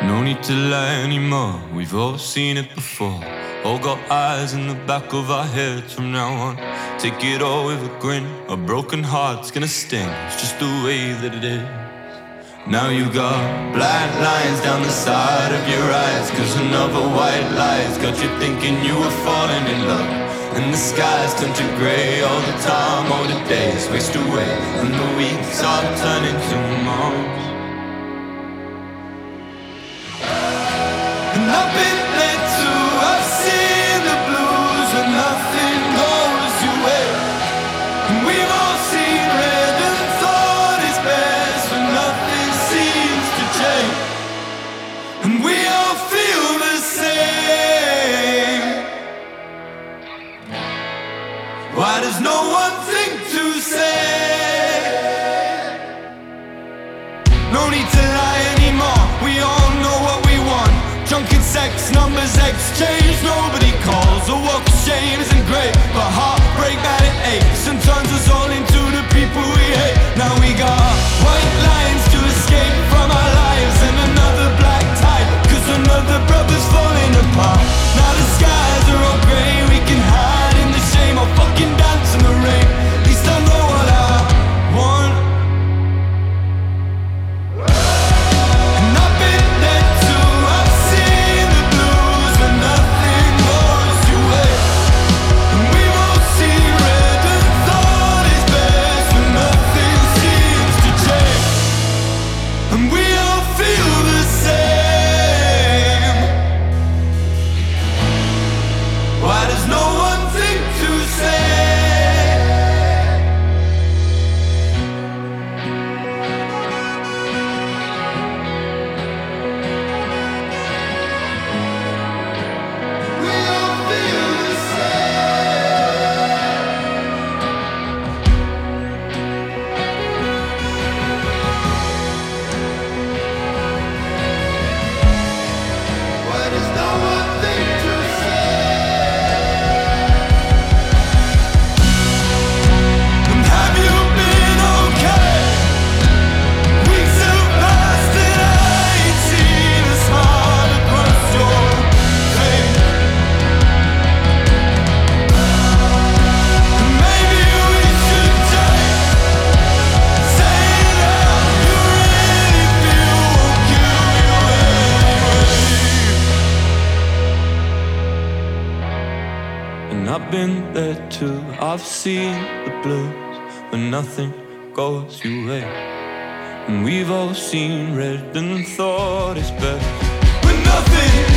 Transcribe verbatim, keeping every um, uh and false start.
No need to lie anymore, we've all seen it before. All got eyes in the back of our heads from now on. Take it all with a grin, a broken heart's gonna sting. It's just the way that it is. Now you got black lines down the side of your eyes, cause another white lie's got you thinking you were falling in love. And the skies turn to grey all the time, all the days waste away, and the weeks are turning to months. And I've been there too, I've seen the blues when nothing goes your way. And we've all seen red and thought it's best when nothing seems to change. And we all feel the same. Why does no one think to say? No need to lie anymore, we all know what we want. Drunken sex, numbers exchange, nobody calls. A walk of shame isn't great, but heartbreak that it aches and turns us all into the people we hate. Now we got white lines to escape from our lives and another black tide, cause another brother's falling apart. Now the skies are all grey, we can hide in the shame or fucking dance in the rain. At least I know what I want. And I've been there too, I've seen the blues when nothing goes your way. And we've all seen red and thought it's best when nothing seems to change. And we all feel the same. Why does no one think to say? We all feel the same. Why does no one think to say? And have you been okay? Weeks have passed and I ain't seen a smile across your face. And maybe we should take saying how you really feel won't kill you anyway. And I've been there too, I've seen the blues when nothing goes your way. And we've all seen red and thought it's best when nothing